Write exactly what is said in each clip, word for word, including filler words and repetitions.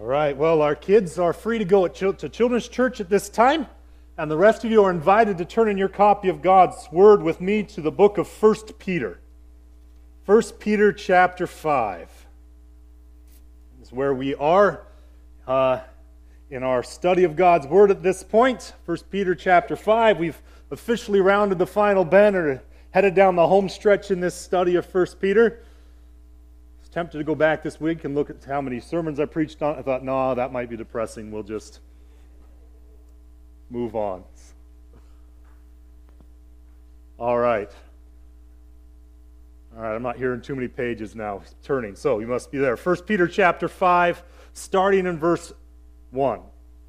All right, well, our kids are free to go at chil- to Children's Church at this time, and the rest of you are invited to turn in your copy of God's Word with me to the book of First Peter. First Peter chapter five is where we are uh, in our study of God's Word at this point. First Peter chapter five, we've officially rounded the final bend or headed down the home stretch in this study of First Peter. Tempted to go back this week and look at how many sermons I preached on. I thought, no, that might be depressing. We'll just move on. All right. All right, I'm not hearing too many pages now turning, so you must be there. First Peter chapter five, starting in verse one.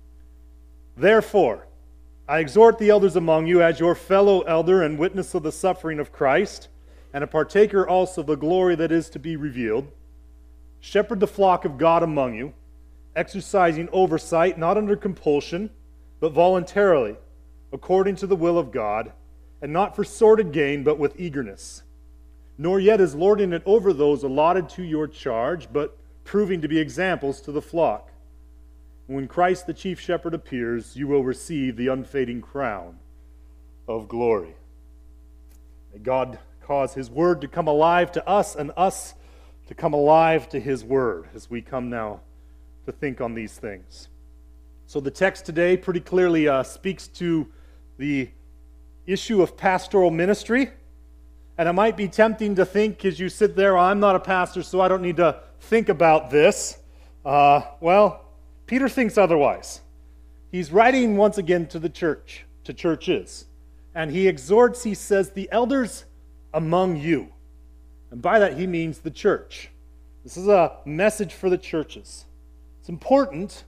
Therefore, I exhort the elders among you as your fellow elder and witness of the suffering of Christ, and a partaker also of the glory that is to be revealed. Shepherd the flock of God among you, exercising oversight, not under compulsion, but voluntarily, according to the will of God, and not for sordid gain, but with eagerness. Nor yet as lording it over those allotted to your charge, but proving to be examples to the flock. When Christ the chief shepherd appears, you will receive the unfading crown of glory. May God cause His word to come alive to us, and us to come alive to His word as we come now to think on these things. So the text today pretty clearly uh, speaks to the issue of pastoral ministry. And it might be tempting to think as you sit there, I'm not a pastor, so I don't need to think about this. Uh, well, Peter thinks otherwise. He's writing once again to the church, to churches. And he exhorts, he says, the elders among you. And by that he means the church. This is a message for the churches. It's important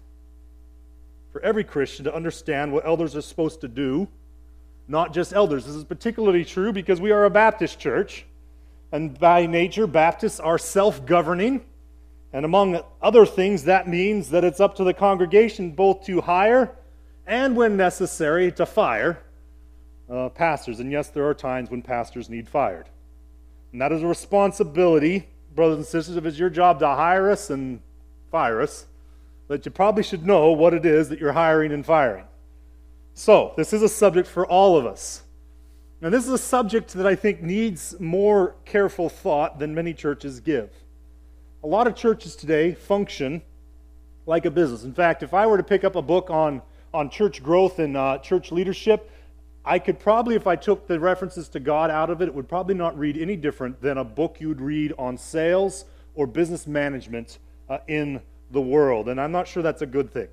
for every Christian to understand what elders are supposed to do, not just elders. This is particularly true because we are a Baptist church, and by nature, Baptists are self-governing, and among other things, that means that it's up to the congregation both to hire and, when necessary, to fire uh, pastors. And yes, there are times when pastors need fired. And that is a responsibility, brothers and sisters, if it's your job to hire us and fire us, that you probably should know what it is that you're hiring and firing. So, this is a subject for all of us. And this is a subject that I think needs more careful thought than many churches give. A lot of churches today function like a business. In fact, if I were to pick up a book on, on church growth and uh, church leadership, I could probably, if I took the references to God out of it, it would probably not read any different than a book you would read on sales or business management uh, in the world. And I'm not sure that's a good thing.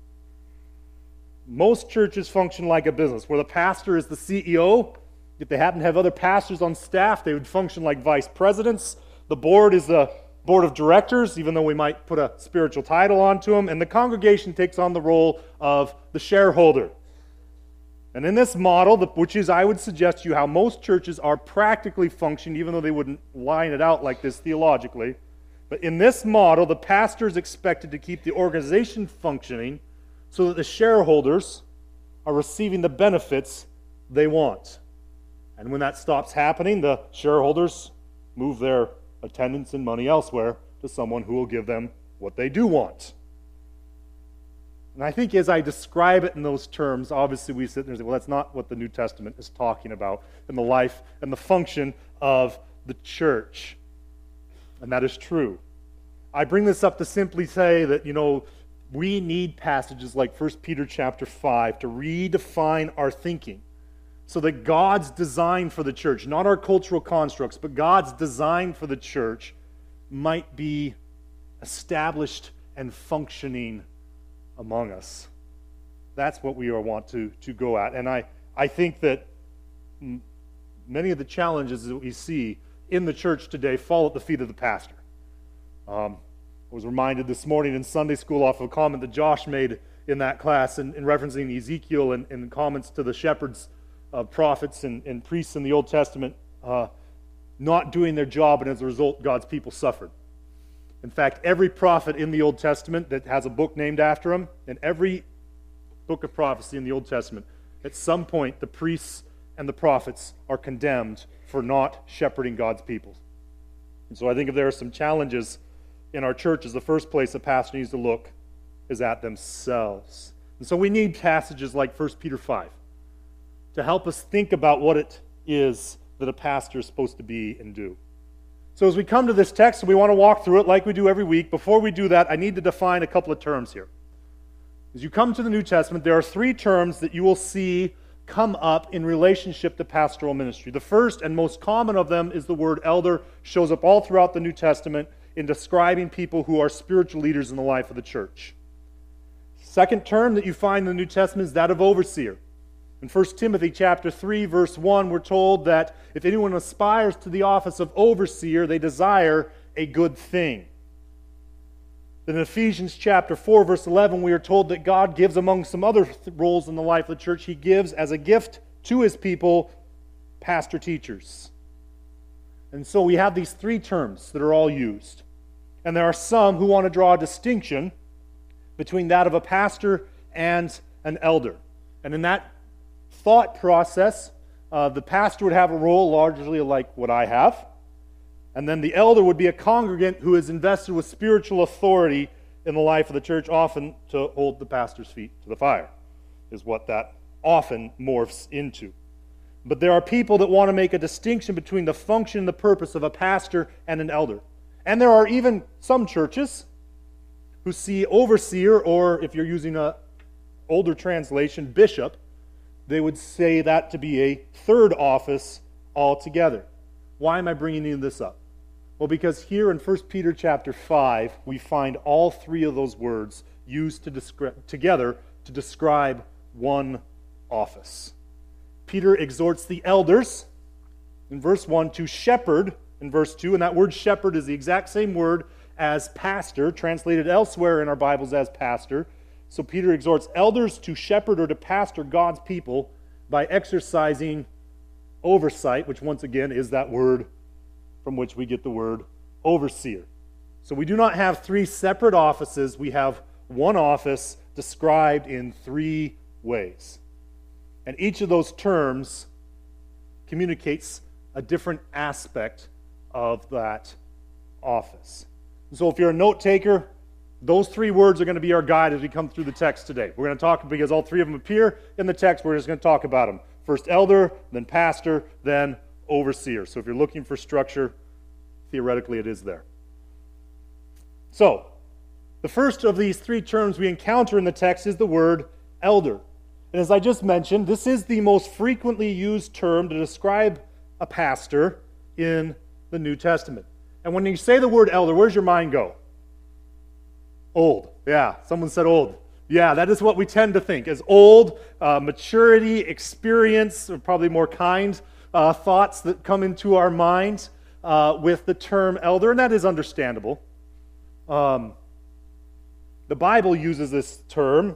Most churches function like a business, where the pastor is the C E O. If they happen to have other pastors on staff, they would function like vice presidents. The board is the board of directors, even though we might put a spiritual title onto them. And the congregation takes on the role of the shareholder. And in this model, which is, I would suggest to you, how most churches are practically functioning, even though they wouldn't line it out like this theologically. But in this model, the pastor is expected to keep the organization functioning so that the shareholders are receiving the benefits they want. And when that stops happening, the shareholders move their attendance and money elsewhere to someone who will give them what they do want. And I think as I describe it in those terms, obviously we sit there and say, well, that's not what the New Testament is talking about in the life and the function of the church. And that is true. I bring this up to simply say that, you know, we need passages like First Peter chapter five to redefine our thinking so that God's design for the church, not our cultural constructs, but God's design for the church might be established and functioning among us. That's what we want to, to go at. And I, I think that m- many of the challenges that we see in the church today fall at the feet of the pastor. Um, I was reminded this morning in Sunday school off of a comment that Josh made in that class in, in referencing Ezekiel and, and comments to the shepherds, uh, prophets, and, and priests in the Old Testament uh, not doing their job, and as a result, God's people suffered. In fact, every prophet in the Old Testament that has a book named after him, and every book of prophecy in the Old Testament, at some point the priests and the prophets are condemned for not shepherding God's people. And so I think if there are some challenges in our churches, the first place a pastor needs to look is at themselves. And so we need passages like First Peter five to help us think about what it is that a pastor is supposed to be and do. So as we come to this text, we want to walk through it like we do every week. Before we do that, I need to define a couple of terms here. As you come to the New Testament, there are three terms that you will see come up in relationship to pastoral ministry. The first and most common of them is the word elder. Shows up all throughout the New Testament in describing people who are spiritual leaders in the life of the church. Second term that you find in the New Testament is that of overseer. In First Timothy chapter three, verse one, we're told that if anyone aspires to the office of overseer, they desire a good thing. Then in Ephesians chapter four, verse eleven, we are told that God gives, among some other th- roles in the life of the church, He gives as a gift to His people pastor teachers. And so we have these three terms that are all used. And there are some who want to draw a distinction between that of a pastor and an elder. And in that thought process, uh, the pastor would have a role largely like what I have. And then the elder would be a congregant who is invested with spiritual authority in the life of the church, often to hold the pastor's feet to the fire, is what that often morphs into. But there are people that want to make a distinction between the function and the purpose of a pastor and an elder. And there are even some churches who see overseer, or if you're using an older translation, bishop, they would say that to be a third office altogether. Why am I bringing this up? Well, because here in First Peter chapter five, we find all three of those words used to descri- together to describe one office. Peter exhorts the elders in verse one to shepherd in verse two, and that word shepherd is the exact same word as pastor, translated elsewhere in our Bibles as pastor. So Peter exhorts elders to shepherd or to pastor God's people by exercising oversight, which once again is that word from which we get the word overseer. So we do not have three separate offices. We have one office described in three ways. And each of those terms communicates a different aspect of that office. So if you're a note taker, those three words are going to be our guide as we come through the text today. We're going to talk, because all three of them appear in the text, we're just going to talk about them. First elder, then pastor, then overseer. So if you're looking for structure, theoretically it is there. So, the first of these three terms we encounter in the text is the word elder. And as I just mentioned, this is the most frequently used term to describe a pastor in the New Testament. And when you say the word elder, where's your mind go? Old. Yeah, someone said old. Yeah, that is what we tend to think as old, uh, maturity, experience, or probably more kind uh, thoughts that come into our minds uh, with the term elder, and that is understandable. Um, the Bible uses this term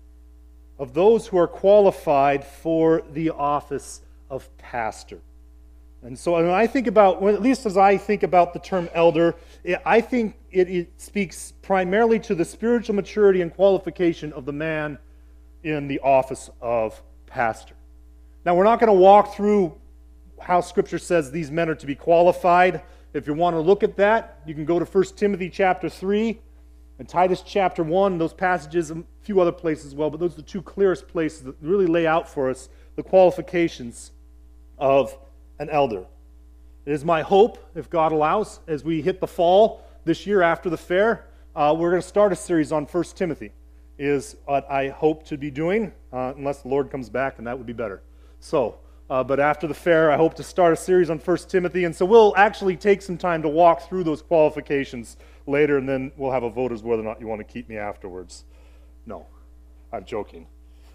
of those who are qualified for the office of pastor. And so when I think about, well, at least as I think about the term elder, I think it, it speaks primarily to the spiritual maturity and qualification of the man in the office of pastor. Now, we're not going to walk through how Scripture says these men are to be qualified. If you want to look at that, you can go to First Timothy chapter three and Titus chapter one, those passages, a few other places as well, but those are the two clearest places that really lay out for us the qualifications of an elder. It is my hope, if God allows, as we hit the fall this year after the fair, uh, we're going to start a series on First Timothy, is what I hope to be doing, uh, unless the Lord comes back, and that would be better. So, uh, but after the fair, I hope to start a series on First Timothy, and so we'll actually take some time to walk through those qualifications later, and then we'll have a vote as whether or not you want to keep me afterwards. No, I'm joking.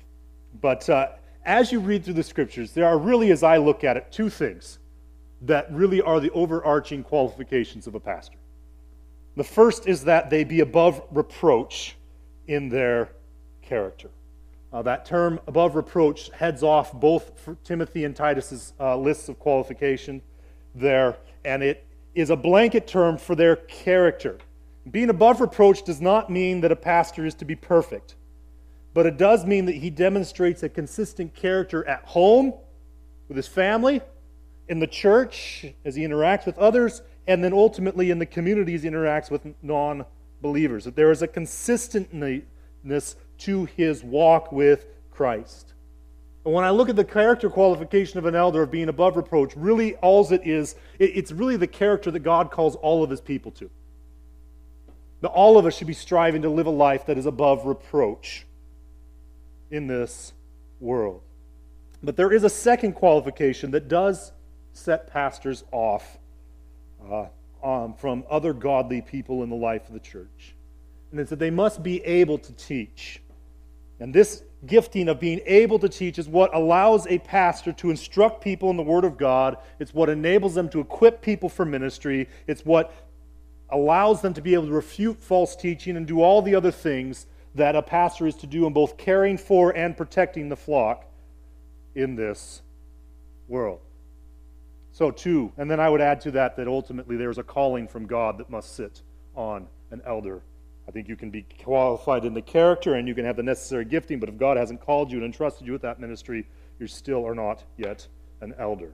But uh, as you read through the Scriptures, there are really, as I look at it, two things that really are the overarching qualifications of a pastor. The first is that they be above reproach in their character. Uh, that term, above reproach, heads off both for Timothy and Titus's uh, lists of qualification there, and it is a blanket term for their character. Being above reproach does not mean that a pastor is to be perfect, but it does mean that he demonstrates a consistent character at home, with his family, in the church, as he interacts with others, and then ultimately in the communities he interacts with non-believers. That there is a consistently, faithfulness to his walk with Christ. And when I look at the character qualification of an elder of being above reproach, really all it is, it's really the character that God calls all of his people to. That all of us should be striving to live a life that is above reproach in this world. But there is a second qualification that does set pastors off uh, um, from other godly people in the life of the church. And it's that they must be able to teach. And this gifting of being able to teach is what allows a pastor to instruct people in the Word of God. It's what enables them to equip people for ministry. It's what allows them to be able to refute false teaching and do all the other things that a pastor is to do in both caring for and protecting the flock in this world. So too, and then I would add to that that ultimately there's a calling from God that must sit on an elder. I think you can be qualified in the character and you can have the necessary gifting, but if God hasn't called you and entrusted you with that ministry, you still are not yet an elder.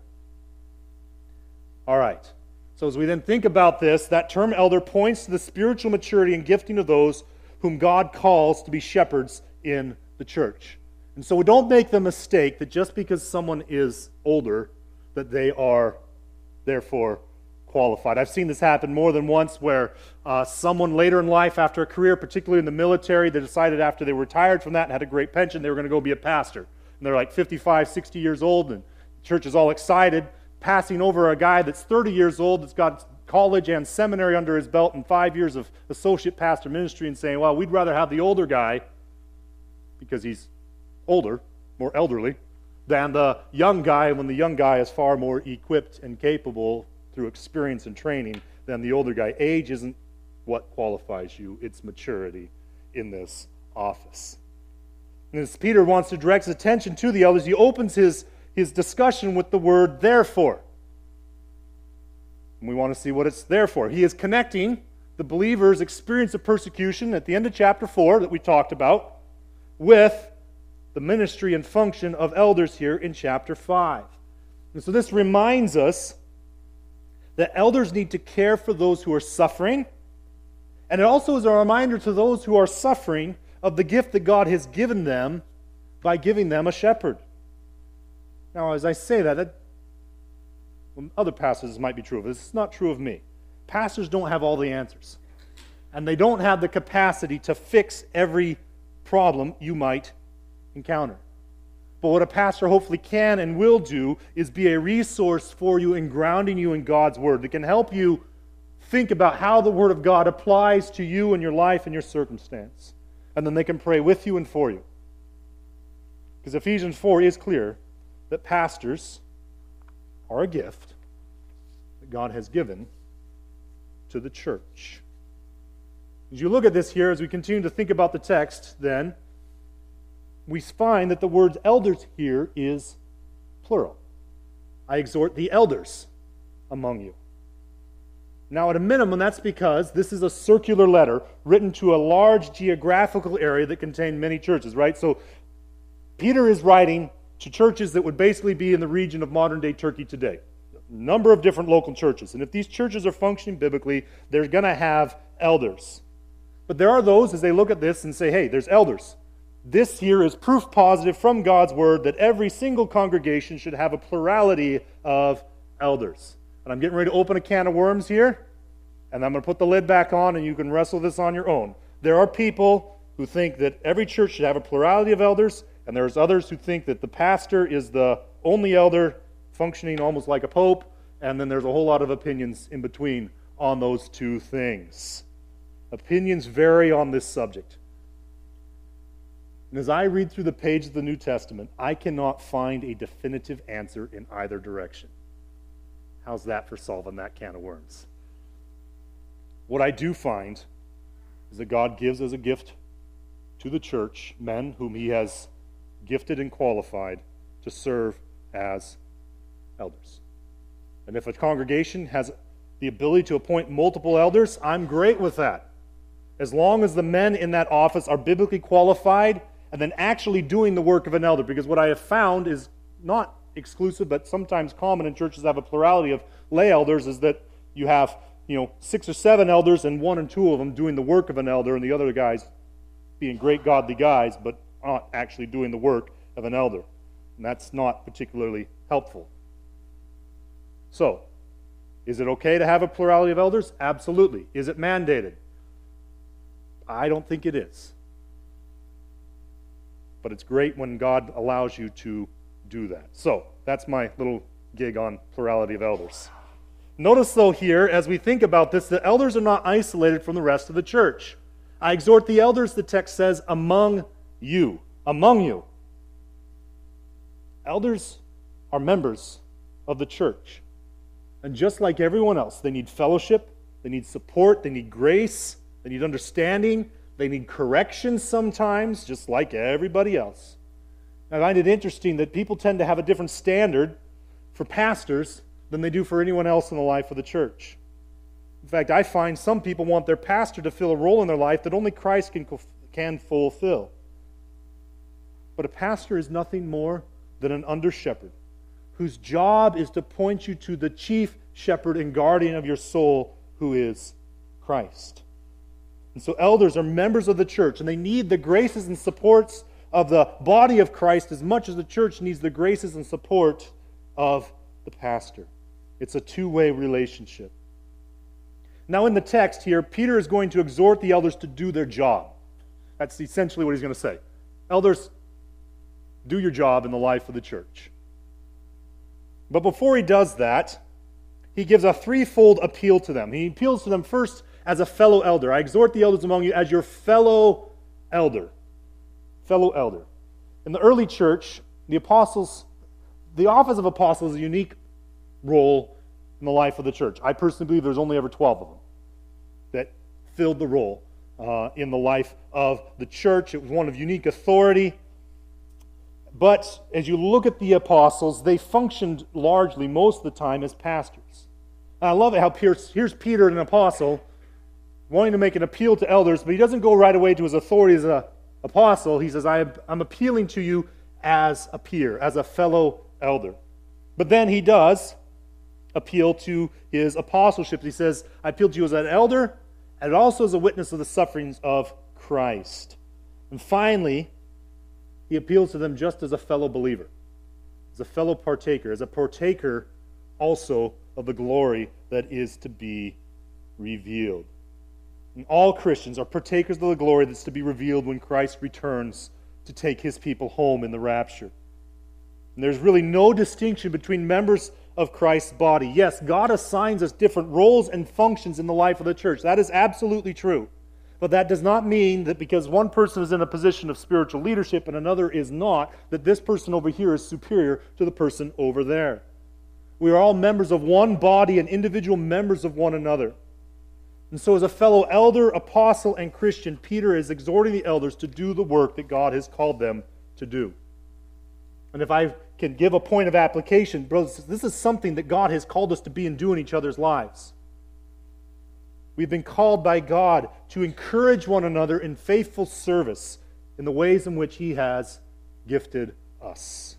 All right. So as we then think about this, that term elder points to the spiritual maturity and gifting of those whom God calls to be shepherds in the church. And so we don't make the mistake that just because someone is older, that they are therefore qualified. I've seen this happen more than once where uh, someone later in life after a career, particularly in the military, they decided after they retired from that and had a great pension, they were going to go be a pastor. And they're like fifty-five, sixty years old, and the church is all excited, passing over a guy that's thirty years old, that's got college and seminary under his belt and five years of associate pastor ministry, and saying, well, we'd rather have the older guy because he's older, more elderly, than the young guy when the young guy is far more equipped and capable through experience and training than the older guy. Age isn't what qualifies you, it's maturity in this office. And as Peter wants to direct his attention to the elders, he opens his, his discussion with the word therefore. And we want to see what it's there for. He is connecting the believer's experience of persecution at the end of chapter four that we talked about with the ministry and function of elders here in chapter five. And so this reminds us that elders need to care for those who are suffering, and it also is a reminder to those who are suffering of the gift that God has given them by giving them a shepherd. Now, as I say that, that well, other pastors might be true of this. It's not true of me. Pastors don't have all the answers, and they don't have the capacity to fix every problem you might encounter. But what a pastor hopefully can and will do is be a resource for you in grounding you in God's Word that can help you think about how the Word of God applies to you and your life and your circumstance. And then they can pray with you and for you. Because Ephesians four is clear that pastors are a gift that God has given to the church. As you look at this here, as we continue to think about the text, then, we find that the word elders here is plural. I exhort the elders among you. Now, at a minimum, that's because this is a circular letter written to a large geographical area that contained many churches, right? So, Peter is writing to churches that would basically be in the region of modern-day Turkey today. A number of different local churches. And if these churches are functioning biblically, they're going to have elders. But there are those, as they look at this and say, hey, there's elders. This here is proof positive from God's Word that every single congregation should have a plurality of elders. And I'm getting ready to open a can of worms here, and I'm going to put the lid back on, and you can wrestle this on your own. There are people who think that every church should have a plurality of elders, and there's others who think that the pastor is the only elder, functioning almost like a pope, and then there's a whole lot of opinions in between on those two things. Opinions vary on this subject. And as I read through the pages of the New Testament, I cannot find a definitive answer in either direction. How's that for solving that can of worms? What I do find is that God gives as a gift to the church men whom He has gifted and qualified to serve as elders. And if a congregation has the ability to appoint multiple elders, I'm great with that. As long as the men in that office are biblically qualified and then actually doing the work of an elder. Because what I have found is not exclusive, but sometimes common in churches that have a plurality of lay elders, is that you have, you know, six or seven elders and one or two of them doing the work of an elder, and the other guys being great godly guys, but not actually doing the work of an elder. And that's not particularly helpful. So, is it okay to have a plurality of elders? Absolutely. Is it mandated? I don't think it is. But it's great when God allows you to do that. So, that's my little gig on plurality of elders. Notice, though, here, as we think about this, the elders are not isolated from the rest of the church. I exhort the elders, the text says, among you. Among you. Elders are members of the church. And just like everyone else, they need fellowship, they need support, they need grace, they need understanding, they need correction sometimes, just like everybody else. I find it interesting that people tend to have a different standard for pastors than they do for anyone else in the life of the church. In fact, I find some people want their pastor to fill a role in their life that only Christ can, can fulfill. But a pastor is nothing more than an under-shepherd whose job is to point you to the chief shepherd and guardian of your soul, who is Christ. And so elders are members of the church, and they need the graces and supports of the body of Christ as much as the church needs the graces and support of the pastor. It's a two-way relationship. Now in the text here, Peter is going to exhort the elders to do their job. That's essentially what he's going to say. Elders, do your job in the life of the church. But before he does that, he gives a threefold appeal to them. He appeals to them first as a fellow elder. I exhort the elders among you as your fellow elder. Fellow elder. In the early church, the apostles, the office of apostle is a unique role in the life of the church. I personally believe there's only ever twelve of them that filled the role uh, in the life of the church. It was one of unique authority. But as you look at the apostles, they functioned largely, most of the time, as pastors. And I love it how here's, here's Peter, an apostle, wanting to make an appeal to elders, but he doesn't go right away to his authority as an apostle. He says, I am, I'm appealing to you as a peer, as a fellow elder. But then he does appeal to his apostleship. He says, I appeal to you as an elder, and also as a witness of the sufferings of Christ. And finally, he appeals to them just as a fellow believer, as a fellow partaker, as a partaker also of the glory that is to be revealed. And all Christians are partakers of the glory that's to be revealed when Christ returns to take his people home in the rapture. And there's really no distinction between members of Christ's body. Yes, God assigns us different roles and functions in the life of the church. That is absolutely true. But that does not mean that because one person is in a position of spiritual leadership and another is not, that this person over here is superior to the person over there. We are all members of one body and individual members of one another. And so as a fellow elder, apostle, and Christian, Peter is exhorting the elders to do the work that God has called them to do. And if I can give a point of application, brothers, this is something that God has called us to be and do in each other's lives. We've been called by God to encourage one another in faithful service in the ways in which he has gifted us.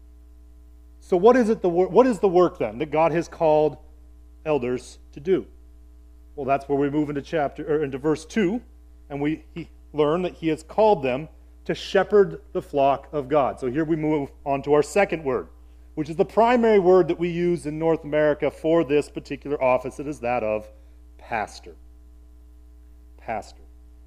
So what is it? The wor- what is the work then that God has called elders to do? Well, that's where we move into chapter or into verse two, and we he, learn that he has called them to shepherd the flock of God. So here we move on to our second word, which is the primary word that we use in North America for this particular office. It is that of pastor. Pastor.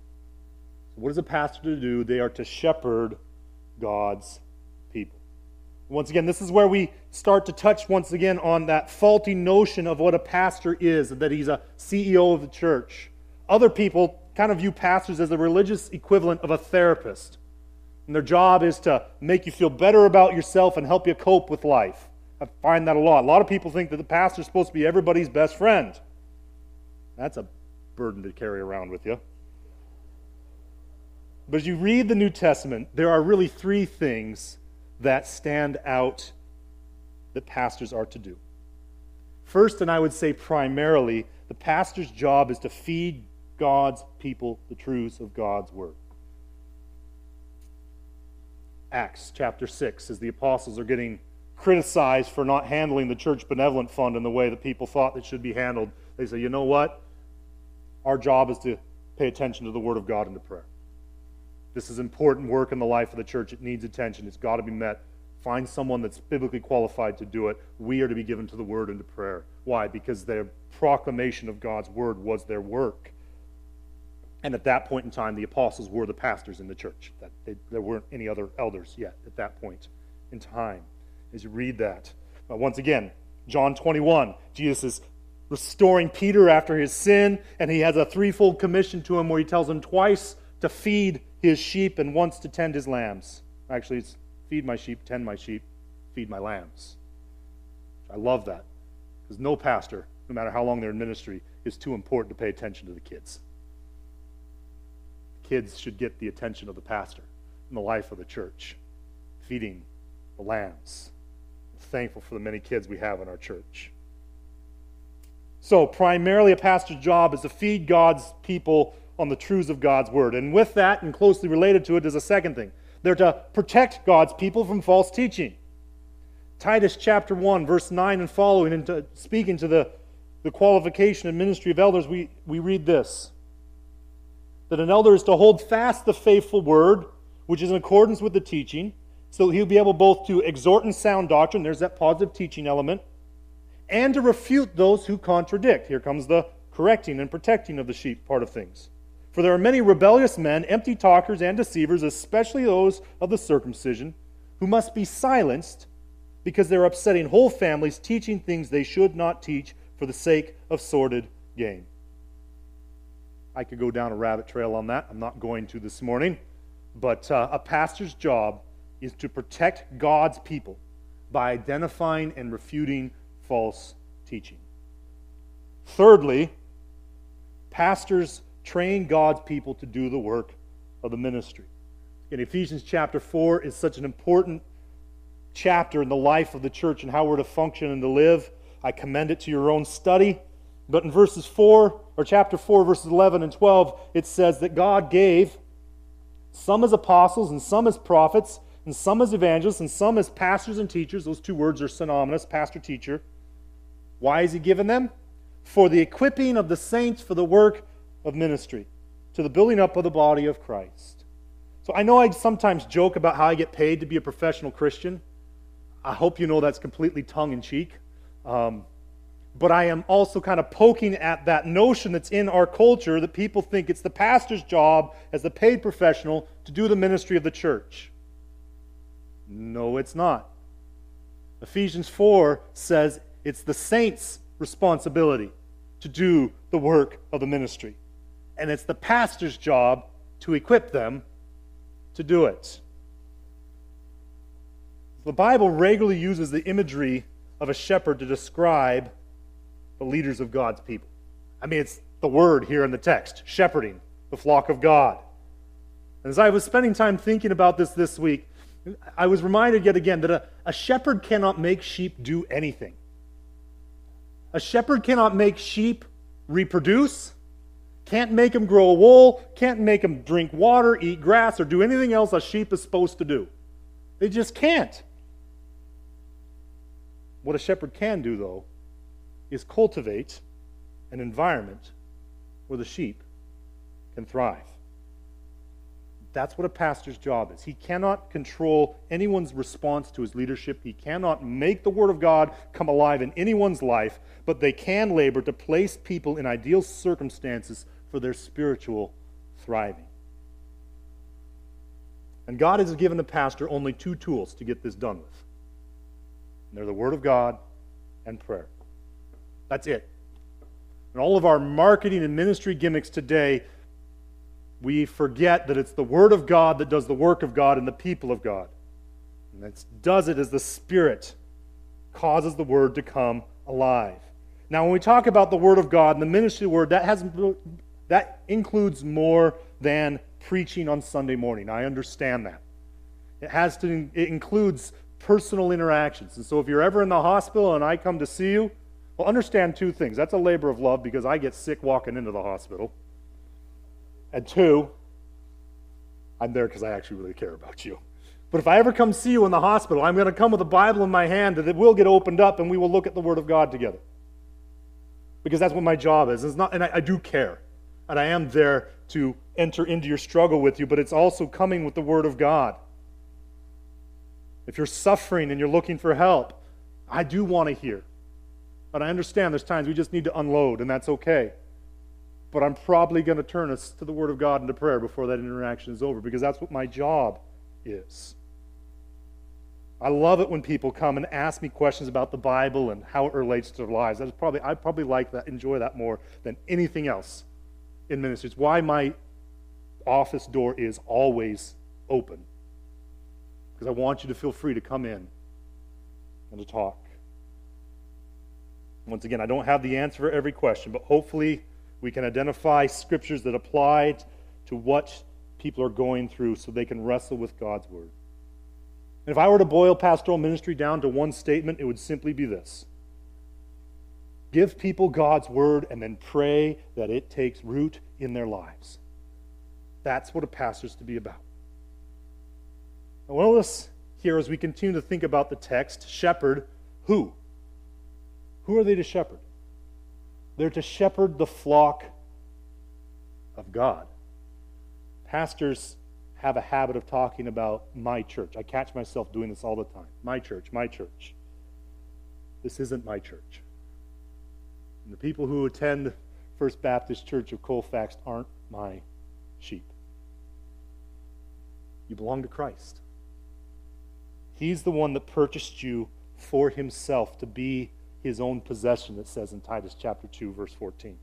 So what is a pastor to do? They are to shepherd God's people. Once again, this is where we start to touch once again on that faulty notion of what a pastor is, that he's a C E O of the church. Other people kind of view pastors as the religious equivalent of a therapist. And their job is to make you feel better about yourself and help you cope with life. I find that a lot. A lot of people think that the pastor is supposed to be everybody's best friend. That's a burden to carry around with you. But as you read the New Testament, there are really three things that stand out that pastors are to do. First, and I would say primarily, the pastor's job is to feed God's people the truths of God's word. Acts chapter six, as the apostles are getting criticized for not handling the church benevolent fund in the way that people thought it should be handled, they say, you know what? Our job is to pay attention to the Word of God and to prayer. This is important work in the life of the church. It needs attention. It's got to be met. Find someone that's biblically qualified to do it. We are to be given to the Word and to prayer. Why? Because their proclamation of God's Word was their work. And at that point in time, the apostles were the pastors in the church. That they, there weren't any other elders yet at that point in time. As you read that. But once again, John twenty-one, Jesus is restoring Peter after his sin, and he has a threefold commission to him where he tells him twice to feed his sheep and once to tend his lambs. Actually, it's feed my sheep, tend my sheep, feed my lambs. I love that, because no pastor, no matter how long they're in ministry, is too important to pay attention to the kids. Kids should get the attention of the pastor in the life of the church, feeding the lambs. I'm thankful for the many kids we have in our church. So, primarily a pastor's job is to feed God's people on the truths of God's Word. And with that, and closely related to it, is a second thing. They're to protect God's people from false teaching. Titus chapter one, verse nine and following, and to, speaking to the, the qualification and ministry of elders, we, we read this. That an elder is to hold fast the faithful word, which is in accordance with the teaching, so that he'll be able both to exhort in sound doctrine, there's that positive teaching element, and to refute those who contradict. Here comes the correcting and protecting of the sheep part of things. For there are many rebellious men, empty talkers and deceivers, especially those of the circumcision, who must be silenced because they're upsetting whole families, teaching things they should not teach for the sake of sordid gain. I could go down a rabbit trail on that. I'm not going to this morning. But uh, a pastor's job is to protect God's people by identifying and refuting false teaching. Thirdly, pastors train God's people to do the work of the ministry. In Ephesians chapter four is such an important chapter in the life of the church and how we're to function and to live. I commend it to your own study. But in verses four, or chapter four, verses eleven and twelve, it says that God gave some as apostles and some as prophets and some as evangelists and some as pastors and teachers. Those two words are synonymous, pastor, teacher. Why is he given them? For the equipping of the saints for the work of ministry, to the building up of the body of Christ. So I know I sometimes joke about how I get paid to be a professional Christian. I hope you know that's completely tongue-in-cheek. Um, but I am also kind of poking at that notion that's in our culture that people think it's the pastor's job as the paid professional to do the ministry of the church. No, it's not. Ephesians four says it's the saints' responsibility to do the work of the ministry. And it's the pastor's job to equip them to do it. The Bible regularly uses the imagery of a shepherd to describe the leaders of God's people. I mean, it's the word here in the text, shepherding the flock of God. And as I was spending time thinking about this this week, I was reminded yet again that a, a shepherd cannot make sheep do anything. A shepherd cannot make sheep reproduce, can't make them grow wool, can't make them drink water, eat grass, or do anything else a sheep is supposed to do. They just can't. What a shepherd can do, though, is cultivate an environment where the sheep can thrive. That's what a pastor's job is. He cannot control anyone's response to his leadership. He cannot make the Word of God come alive in anyone's life, but they can labor to place people in ideal circumstances for their spiritual thriving. And God has given the pastor only two tools to get this done with. And they're the Word of God and prayer. That's it. And all of our marketing and ministry gimmicks today, we forget that it's the Word of God that does the work of God in the people of God. And it does it as the Spirit causes the Word to come alive. Now, when we talk about the Word of God and the ministry of the Word, that has that includes more than preaching on Sunday morning. I understand that. It has to. It includes personal interactions. And so if you're ever in the hospital and I come to see you, well, understand two things. That's a labor of love because I get sick walking into the hospital. And two, I'm there because I actually really care about you. But if I ever come see you in the hospital, I'm going to come with a Bible in my hand that it will get opened up and we will look at the Word of God together. Because that's what my job is. It's not, and I, I do care. and I am there to enter into your struggle with you, but it's also coming with the Word of God. If you're suffering and you're looking for help, I do want to hear. But I understand there's times we just need to unload, and that's okay. But I'm probably going to turn us to the Word of God and to prayer before that interaction is over, because that's what my job is. I love it when people come and ask me questions about the Bible and how it relates to their lives. That's probably I probably like that, enjoy that more than anything else in ministry. It's why my office door is always open, because I want you to feel free to come in and to talk. Once again, I don't have the answer for every question, but hopefully we can identify scriptures that apply to what people are going through so they can wrestle with God's Word. And if I were to boil pastoral ministry down to one statement, it would simply be this: give people God's Word and then pray that it takes root in their lives. That's what a pastor's to be about. Now, notice here as we continue to think about the text, shepherd who? Who are they to shepherd? They're to shepherd the flock of God. Pastors have a habit of talking about my church. I catch myself doing this all the time. My church, my church. This isn't my church. And the people who attend First Baptist Church of Colfax aren't my sheep. You belong to Christ. He's the one that purchased you for himself to be his own possession, it says in Titus chapter two, verse fourteen.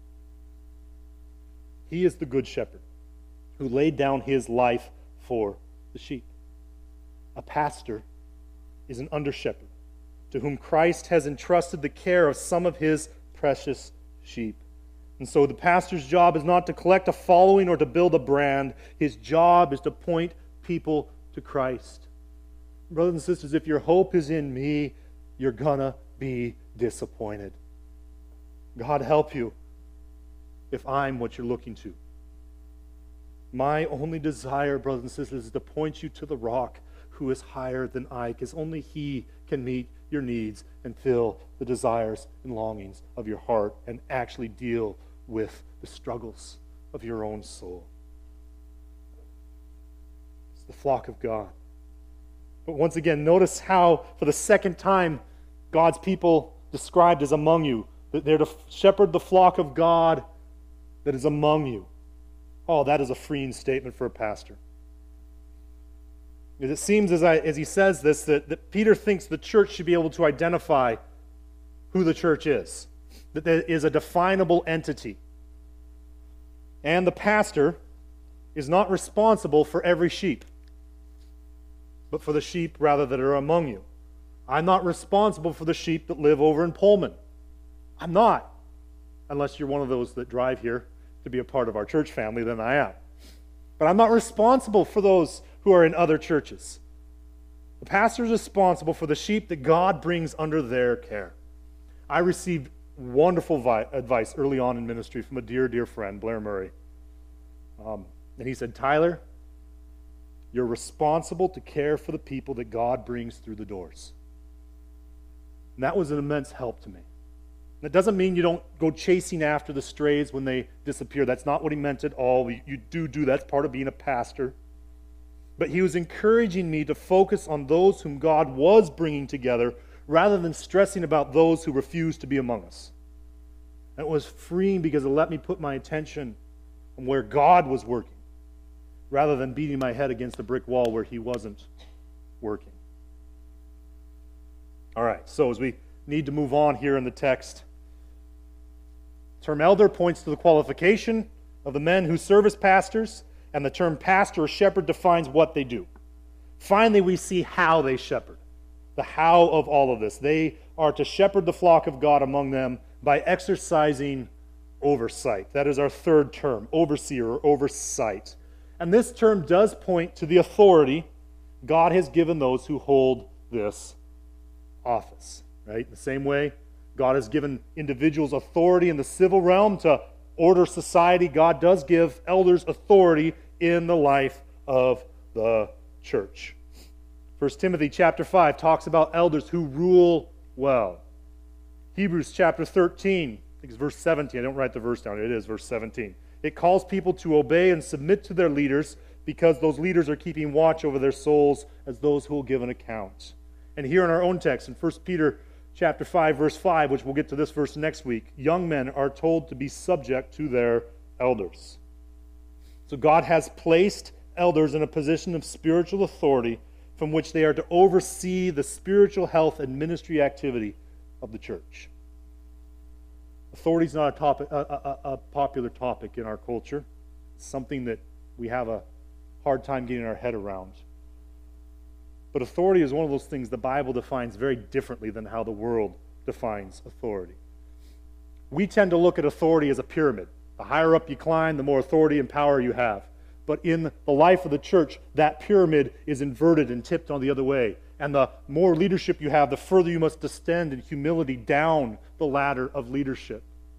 He is the good shepherd who laid down his life for the sheep. A pastor is an under-shepherd to whom Christ has entrusted the care of some of his precious sheep. And so the pastor's job is not to collect a following or to build a brand. His job is to point people to Christ. Brothers and sisters, if your hope is in me, you're gonna be disappointed. God help you if I'm what you're looking to. My only desire, brothers and sisters, is to point you to the rock who is higher than I, because only he can meet your needs and fill the desires and longings of your heart and actually deal with the struggles of your own soul. It's the flock of God. But once again, notice how, for the second time, God's people described as among you, that they're to shepherd the flock of God that is among you. Oh, that is a freeing statement for a pastor. Because it seems as, I, as he says this that, that Peter thinks the church should be able to identify who the church is, that there is a definable entity. And the pastor is not responsible for every sheep, but for the sheep, rather, that are among you. I'm not responsible for the sheep that live over in Pullman. I'm not. Unless you're one of those that drive here to be a part of our church family, then I am. But I'm not responsible for those who are in other churches. The pastor is responsible for the sheep that God brings under their care. I received wonderful vi- advice early on in ministry from a dear, dear friend, Blair Murray. Um, and he said, Tyler, you're responsible to care for the people that God brings through the doors. And that was an immense help to me. That doesn't mean you don't go chasing after the strays when they disappear. That's not what he meant at all. You do do that. That's part of being a pastor. But he was encouraging me to focus on those whom God was bringing together rather than stressing about those who refused to be among us. And it was freeing because it let me put my attention on where God was working rather than beating my head against a brick wall where he wasn't working. All right, so as we need to move on here in the text, the term elder points to the qualification of the men who serve as pastors, and the term pastor or shepherd defines what they do. Finally, we see how they shepherd, the how of all of this. They are to shepherd the flock of God among them by exercising oversight. That is our third term, overseer or oversight. And this term does point to the authority God has given those who hold this office. Right? In the same way, God has given individuals authority in the civil realm to order society. God does give elders authority in the life of the church. First Timothy chapter five talks about elders who rule well. Hebrews chapter thirteen, I think it's verse seventeen. I don't write the verse down. It is verse seventeen. It calls people to obey and submit to their leaders because those leaders are keeping watch over their souls as those who will give an account. And here in our own text, in First Peter chapter five, verse five, which we'll get to this verse next week, young men are told to be subject to their elders. So God has placed elders in a position of spiritual authority from which they are to oversee the spiritual health and ministry activity of the church. Authority is not a, topic, a, a, a popular topic in our culture. It's something that we have a hard time getting our head around. But authority is one of those things the Bible defines very differently than how the world defines authority. We tend to look at authority as a pyramid. The higher up you climb, the more authority and power you have. But in the life of the church, that pyramid is inverted and tipped on the other way. And the more leadership you have, the further you must descend in humility down the ladder of leadership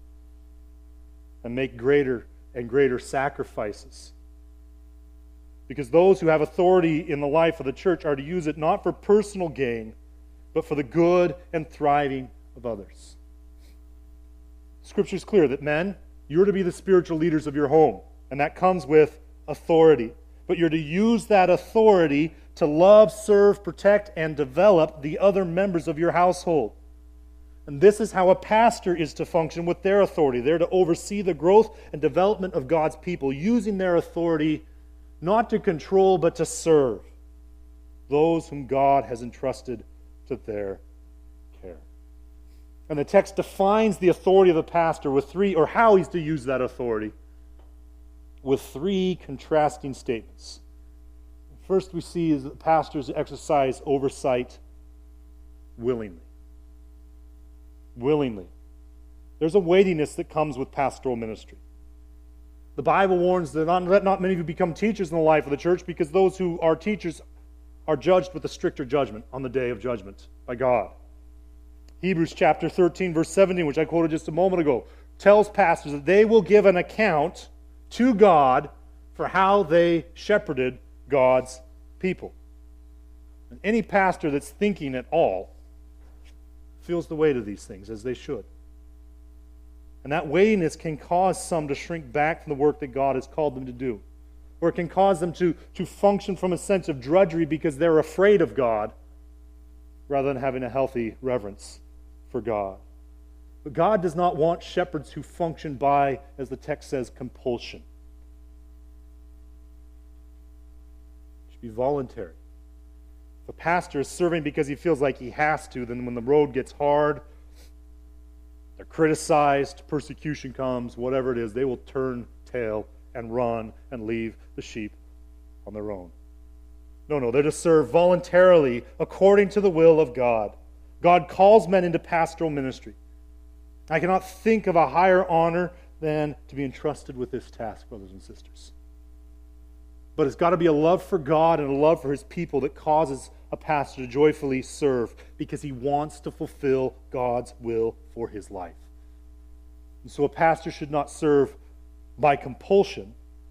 and make greater and greater sacrifices. Because those who have authority in the life of the church are to use it not for personal gain, but for the good and thriving of others. Scripture is clear that men, you're to be the spiritual leaders of your home, and that comes with authority. But you're to use that authority to love, serve, protect, and develop the other members of your household. And this is how a pastor is to function with their authority. They're to oversee the growth and development of God's people, using their authority not to control, but to serve those whom God has entrusted to their care. And the text defines the authority of the pastor with three, or how he's to use that authority, with three contrasting statements. First, we see is that pastors exercise oversight willingly. Willingly. There's a weightiness that comes with pastoral ministry. The Bible warns that not, let not many of you become teachers in the life of the church, because those who are teachers are judged with a stricter judgment on the day of judgment by God. Hebrews chapter thirteen, verse seventeen, which I quoted just a moment ago, tells pastors that they will give an account to God for how they shepherded God's people. And any pastor that's thinking at all feels the weight of these things, as they should. And that weightiness can cause some to shrink back from the work that God has called them to do. Or it can cause them to, to function from a sense of drudgery because they're afraid of God rather than having a healthy reverence for God. But God does not want shepherds who function by, as the text says, compulsion. It should be voluntary. If a pastor is serving because he feels like he has to, then when the road gets hard, they're criticized, persecution comes, whatever it is, they will turn tail and run and leave the sheep on their own. No, no, they're to serve voluntarily according to the will of God. God calls men into pastoral ministry. I cannot think of a higher honor than to be entrusted with this task, brothers and sisters. But it's got to be a love for God and a love for His people that causes a pastor to joyfully serve, because he wants to fulfill God's will for his life. And so a pastor should not serve by compulsion,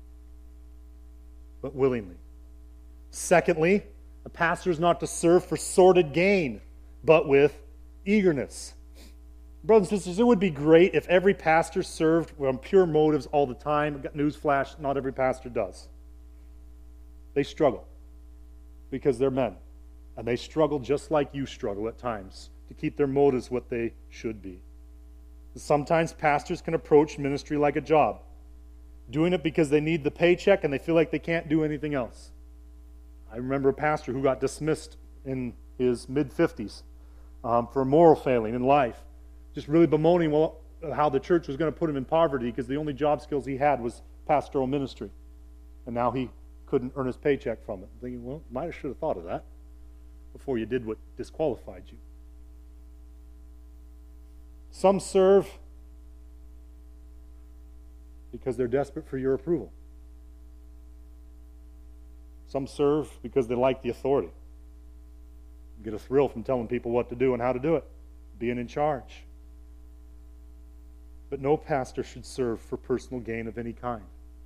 but willingly. Secondly, a pastor is not to serve for sordid gain, but with eagerness. Brothers and sisters, it would be great if every pastor served from pure motives all the time. Newsflash, not every pastor does. They struggle because they're men. And they struggle just like you struggle at times to keep their motives what they should be. Sometimes pastors can approach ministry like a job, doing it because they need the paycheck and they feel like they can't do anything else. I remember a pastor who got dismissed in his mid-fifties um, for a moral failing in life, just really bemoaning well, how the church was going to put him in poverty because the only job skills he had was pastoral ministry. And now he couldn't earn his paycheck from it. I'm thinking, well, might have should have thought of that before you did what disqualified you. Some serve because they're desperate for your approval. Some serve because they like the authority. Get a thrill from telling people what to do and how to do it, being in charge. But no pastor should serve for personal gain of any kind.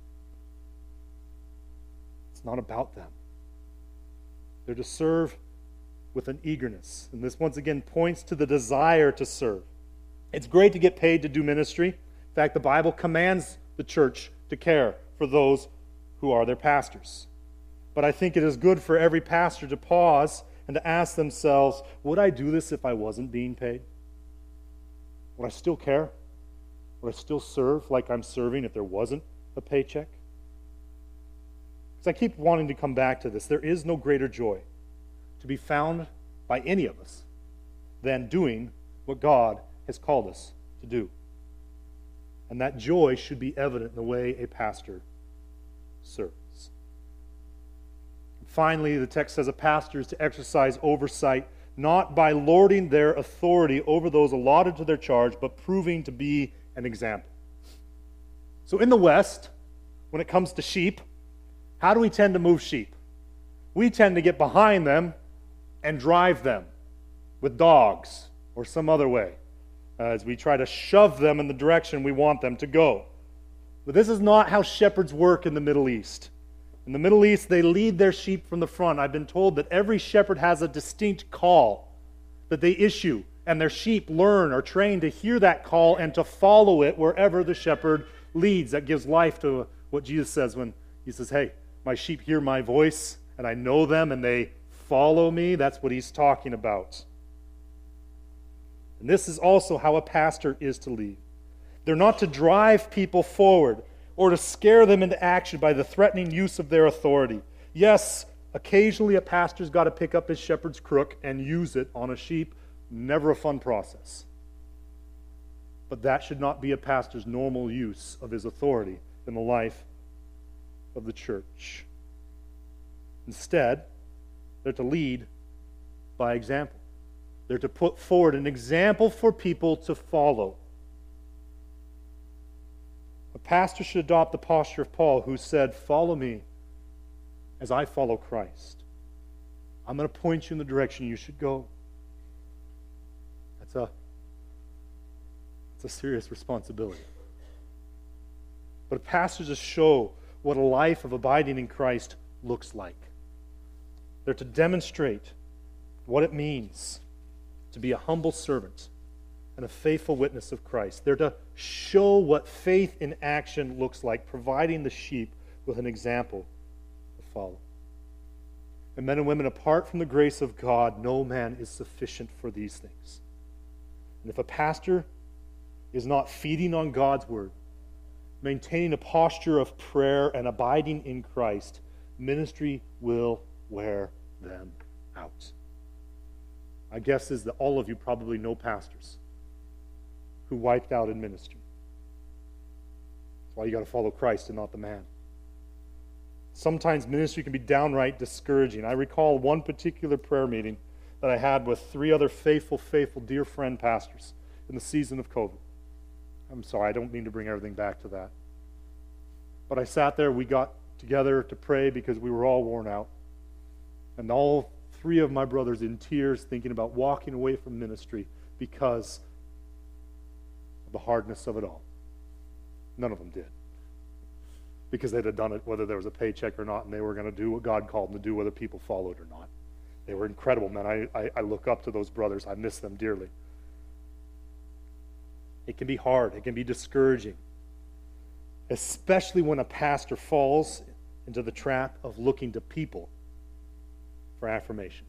It's not about them. They're to serve with an eagerness. And this once again points to the desire to serve. It's great to get paid to do ministry. In fact, the Bible commands the church to care for those who are their pastors. But I think it is good for every pastor to pause and to ask themselves, would I do this if I wasn't being paid? Would I still care? Would I still serve like I'm serving if there wasn't a paycheck? Because I keep wanting to come back to this. There is no greater joy to be found by any of us than doing what God has called us to do. And that joy should be evident in the way a pastor serves. Finally, the text says a pastor is to exercise oversight not by lording their authority over those allotted to their charge, but proving to be an example. So in the West, when it comes to sheep, how do we tend to move sheep? We tend to get behind them and drive them with dogs or some other way, uh, as we try to shove them in the direction we want them to go. But this is not how shepherds work in the Middle East. In the Middle East, they lead their sheep from the front. I've been told that every shepherd has a distinct call that they issue, and their sheep learn or train to hear that call and to follow it wherever the shepherd leads. That gives life to what Jesus says when he says, hey, my sheep hear my voice, and I know them, and they follow me. That's what he's talking about. And this is also how a pastor is to lead. They're not to drive people forward or to scare them into action by the threatening use of their authority. Yes, occasionally a pastor's got to pick up his shepherd's crook and use it on a sheep. Never a fun process. But that should not be a pastor's normal use of his authority in the life of the church. Instead, they're to lead by example. They're to put forward an example for people to follow. A pastor should adopt the posture of Paul, who said, follow me as I follow Christ. I'm going to point you in the direction you should go. That's a, that's a serious responsibility. But a pastor to show what a life of abiding in Christ looks like. They're to demonstrate what it means to be a humble servant and a faithful witness of Christ. They're to show what faith in action looks like, providing the sheep with an example to follow. And men and women, apart from the grace of God, no man is sufficient for these things. And if a pastor is not feeding on God's word, maintaining a posture of prayer and abiding in Christ, ministry will wear them out. My guess is that all of you probably know pastors who wiped out in ministry. That's why you got to follow Christ and not the man. Sometimes ministry can be downright discouraging. I recall one particular prayer meeting that I had with three other faithful, faithful, dear friend pastors in the season of COVID. I'm sorry, I don't mean to bring everything back to that. But I sat there, we got together to pray because we were all worn out. And all three of my brothers in tears thinking about walking away from ministry because of the hardness of it all. None of them did. Because they'd have done it whether there was a paycheck or not, and they were going to do what God called them to do whether people followed or not. They were incredible men. I, I, I look up to those brothers. I miss them dearly. It can be hard. It can be discouraging. Especially when a pastor falls into the trap of looking to people for affirmation.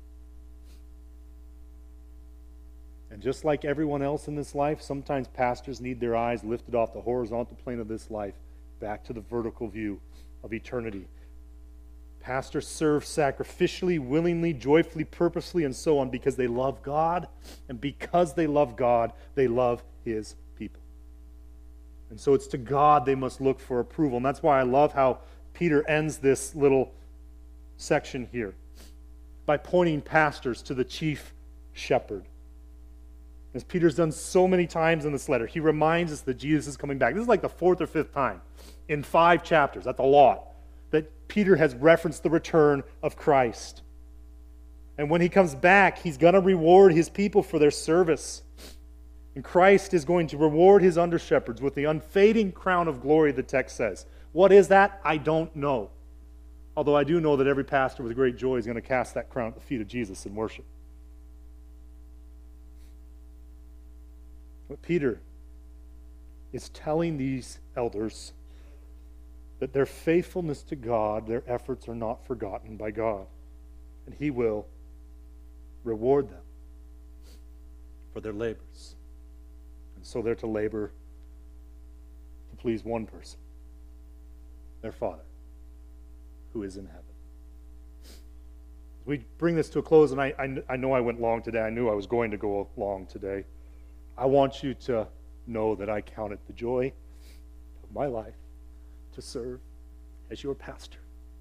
And just like everyone else in this life, sometimes pastors need their eyes lifted off the horizontal plane of this life back to the vertical view of eternity. Pastors serve sacrificially, willingly, joyfully, purposely, and so on because they love God, and because they love God, they love His people. And so it's to God they must look for approval. And that's why I love how Peter ends this little section here by pointing pastors to the chief shepherd. As Peter's done so many times in this letter, he reminds us that Jesus is coming back. This is like the fourth or fifth time in five chapters. That's a lot. That Peter has referenced the return of Christ. And when he comes back, he's going to reward his people for their service. And Christ is going to reward his under-shepherds with the unfading crown of glory, the text says. What is that? I don't know. Although I do know that every pastor with great joy is going to cast that crown at the feet of Jesus in worship. But Peter is telling these elders that their faithfulness to God, their efforts are not forgotten by God. And He will reward them for their labors. And so they're to labor to please one person, their Father, who is in heaven. As we bring this to a close, and I, I, I know I went long today. I knew I was going to go long today. I want you to know that I count it the joy of my life to serve as your pastor.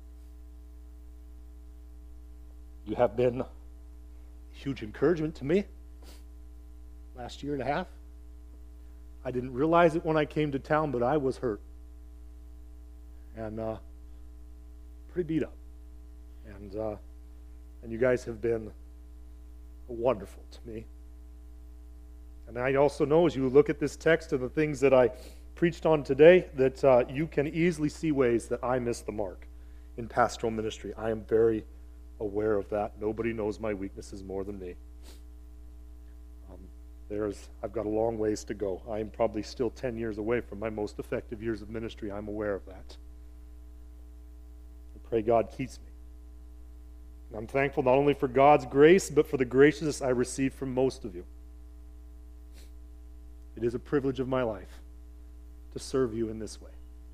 You have been a huge encouragement to me last year and a half. I didn't realize it when I came to town, but I was hurt and uh, pretty beat up. And uh, and you guys have been wonderful to me. And I also know as you look at this text and the things that I preached on today, that uh, you can easily see ways that I missed the mark in pastoral ministry. I am very aware of that. Nobody knows my weaknesses more than me. Um, there's, I've got a long ways to go. I am probably still ten years away from my most effective years of ministry. I'm aware of that. I pray God keeps me. And I'm thankful not only for God's grace, but for the graciousness I receive from most of you. It is a privilege of my life to serve you in this way.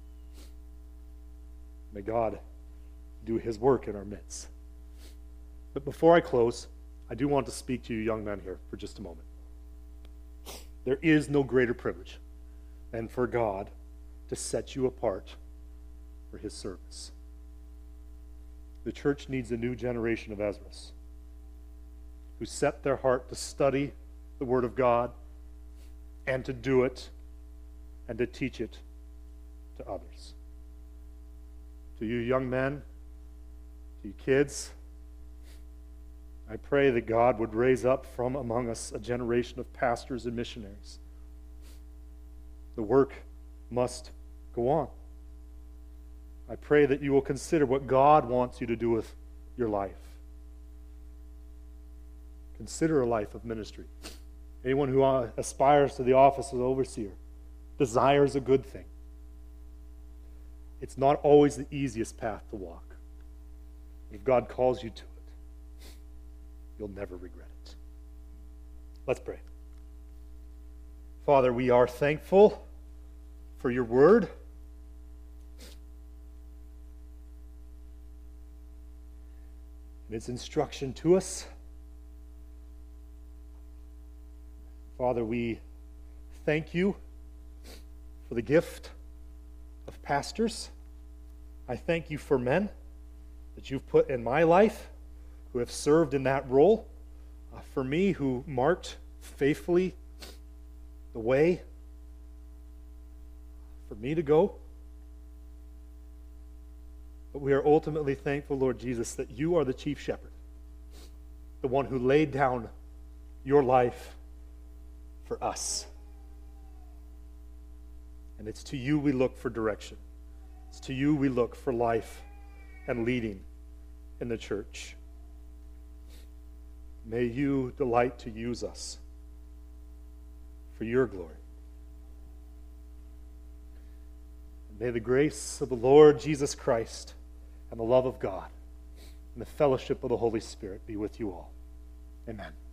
May God do His work in our midst. But before I close, I do want to speak to you young men here for just a moment. There is no greater privilege than for God to set you apart for His service. The church needs a new generation of Ezras who set their heart to study the Word of God and to do it and to teach it to others. To you young men, to you kids, I pray that God would raise up from among us a generation of pastors and missionaries. The work must go on. I pray that you will consider what God wants you to do with your life. Consider a life of ministry. Anyone who aspires to the office of overseer desires a good thing. It's not always the easiest path to walk. If God calls you to it, you'll never regret it. Let's pray. Father, we are thankful for your word. And its instruction to us. Father, we thank you for the gift of pastors. I thank you for men that you've put in my life who have served in that role. Uh, for me, who marked faithfully the way for me to go. But we are ultimately thankful, Lord Jesus, that you are the chief shepherd, the one who laid down your life for us. And it's to you we look for direction. It's to you we look for life and leading in the church. May you delight to use us for your glory. And may the grace of the Lord Jesus Christ and the love of God and the fellowship of the Holy Spirit be with you all. Amen.